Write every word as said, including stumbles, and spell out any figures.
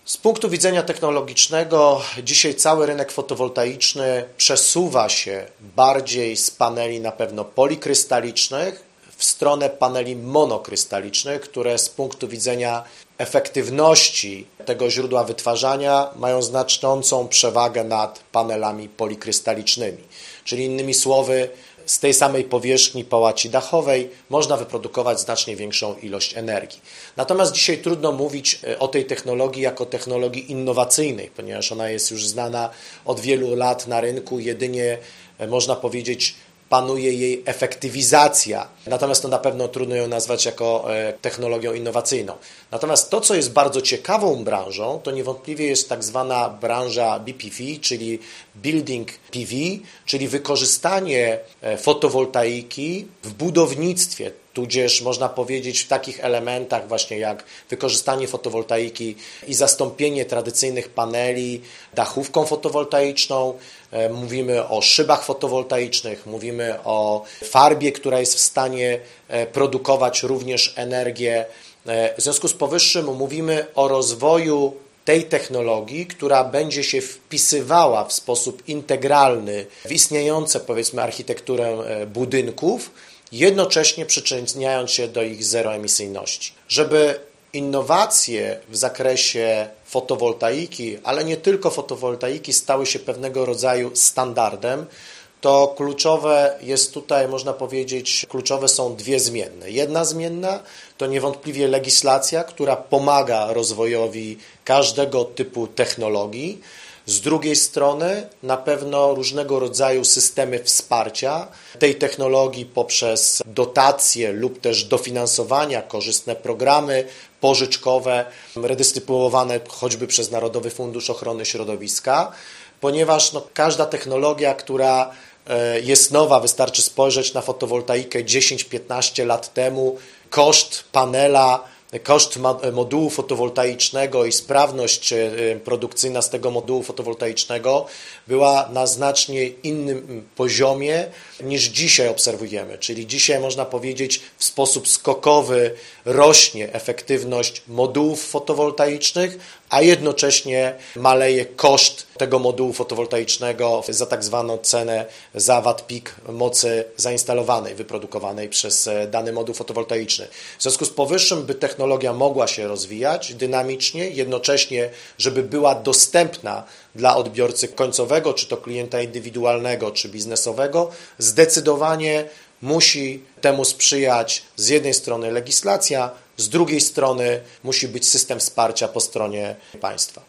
Z punktu widzenia technologicznego dzisiaj cały rynek fotowoltaiczny przesuwa się bardziej z paneli na pewno polikrystalicznych w stronę paneli monokrystalicznych, które z punktu widzenia efektywności tego źródła wytwarzania mają znaczącą przewagę nad panelami polikrystalicznymi. Czyli innymi słowy, z tej samej powierzchni połaci dachowej można wyprodukować znacznie większą ilość energii. Natomiast dzisiaj trudno mówić o tej technologii jako technologii innowacyjnej, ponieważ ona jest już znana od wielu lat na rynku, jedynie można powiedzieć panuje jej efektywizacja, natomiast to na pewno trudno ją nazwać jako technologią innowacyjną. Natomiast to, co jest bardzo ciekawą branżą, to niewątpliwie jest tak zwana branża B P V, czyli Building P V, czyli wykorzystanie fotowoltaiki w budownictwie, tudzież można powiedzieć w takich elementach właśnie jak wykorzystanie fotowoltaiki i zastąpienie tradycyjnych paneli dachówką fotowoltaiczną. Mówimy o szybach fotowoltaicznych, mówimy o farbie, która jest w stanie produkować również energię. W związku z powyższym mówimy o rozwoju tej technologii, która będzie się wpisywała w sposób integralny w istniejące, powiedzmy, architekturę budynków, jednocześnie przyczyniając się do ich zeroemisyjności. Żeby innowacje w zakresie fotowoltaiki, ale nie tylko fotowoltaiki, stały się pewnego rodzaju standardem, to kluczowe jest tutaj, można powiedzieć, kluczowe są dwie zmienne. Jedna zmienna to niewątpliwie legislacja, która pomaga rozwojowi każdego typu technologii. Z drugiej strony na pewno różnego rodzaju systemy wsparcia tej technologii poprzez dotacje lub też dofinansowania, korzystne programy pożyczkowe, redystrybuowane choćby przez Narodowy Fundusz Ochrony Środowiska, ponieważ no, każda technologia, która jest nowa, wystarczy spojrzeć na fotowoltaikę dziesięć piętnaście lat temu, koszt panela, koszt modułu fotowoltaicznego i sprawność produkcyjna z tego modułu fotowoltaicznego była na znacznie innym poziomie niż dzisiaj obserwujemy. Czyli dzisiaj można powiedzieć w sposób skokowy rośnie efektywność modułów fotowoltaicznych, a jednocześnie maleje koszt tego modułu fotowoltaicznego za tak zwaną cenę za watt peak mocy zainstalowanej, wyprodukowanej przez dany moduł fotowoltaiczny. W związku z powyższym, by technologia mogła się rozwijać dynamicznie, jednocześnie, żeby była dostępna dla odbiorcy końcowego, czy to klienta indywidualnego, czy biznesowego, zdecydowanie musi temu sprzyjać z jednej strony legislacja, z drugiej strony musi być system wsparcia po stronie państwa.